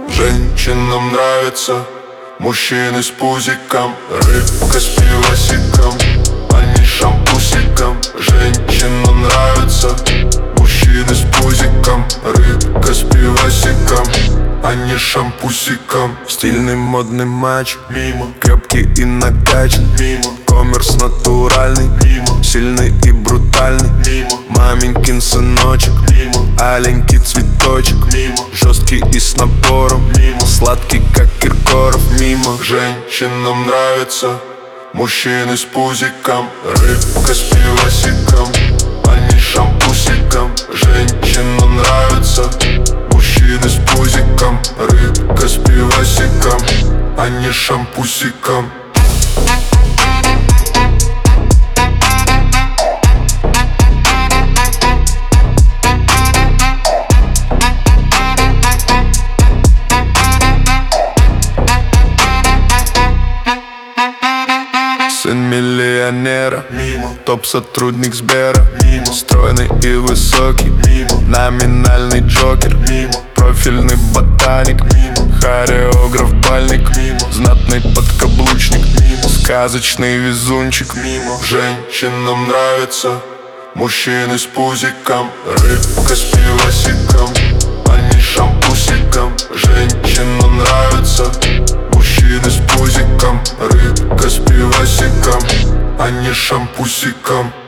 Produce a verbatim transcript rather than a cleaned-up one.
Женщинам нравятся мужчины с пузиком, рыбка с пивасиком, а не шампусиком. Женщинам нравятся мужчины с пузиком, рыбка с пивасиком, а не шампусиком. Стильный модный матч, мимо. Крепкий и накачан, мимо. Коммерс натуральный, мимо. Сильный и брутальный, мимо. Маменькин сыночек, мимо. Аленький цветочек, мимо. Жесткий и с напором, мимо. Сладкий, как Киркоров, мимо. Женщинам нравятся мужчины с пузиком, рыбка с пивасиком, а не шампусиком. Женщинам нравятся мужчины с пузиком, рыбка с пивасиком, а не шампусиком. Сын миллионера, мимо. Топ-сотрудник Сбера, мимо. Стройный и высокий, мимо. Номинальный Джокер, мимо. Профильный ботаник, мимо. Хореограф бальник, мимо. Знатный подкаблучник, мимо. Сказочный везунчик, мимо. Женщинам нравятся мужчины с пузиком, рыбка с пивасиком, а не шампусиком. Женщинам нравятся мужчины с пузиком, рыбка с пивасиком, а не шампусиком.